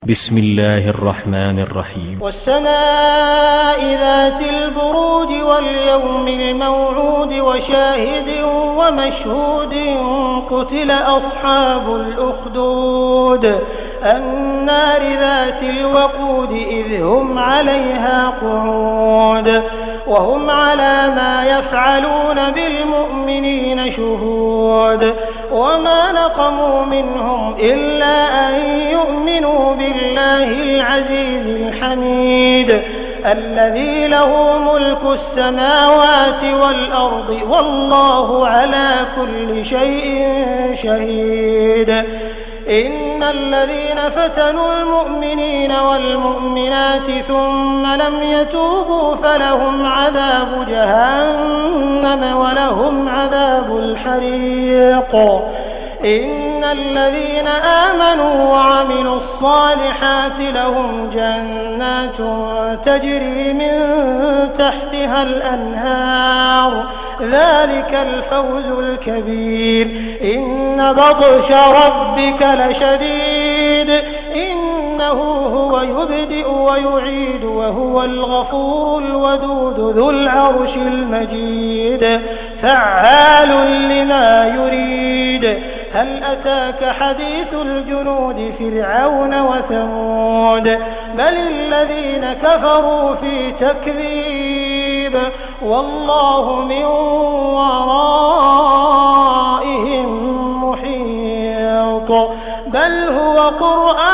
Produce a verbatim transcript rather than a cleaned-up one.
بسم الله الرحمن الرحيم. والسماء ذات البروج واليوم الموعود وشاهد ومشهود قتل أصحاب الأخدود النار ذات الوقود إذ هم عليها قعود وهم على ما يفعلون بالمؤمنين شهود وما نقموا منهم إلا أن يؤمنوا بالله العزيز الحميد الذي له ملك السماوات والأرض والله على كل شيء شهيد. إن الذين فتنوا المؤمنين والمؤمنات ثم لم يتوبوا فلهم عذاب جهنم ولهم عذاب الحريق. إن الذين آمنوا وعملوا الصالحات لهم جنات تجري من تحتها الأنهار ذلك الفوز الكبير. إن بطش ربك لشديد إنه هو يبدئ ويعيد وهو الغفور الودود ذو العرش المجيد فعال لما يريد. هل أتاك حديث الجنود فرعون وثمود بل الذين كفروا في تكذيب والله من ورائهم محيط. بل هو قرآن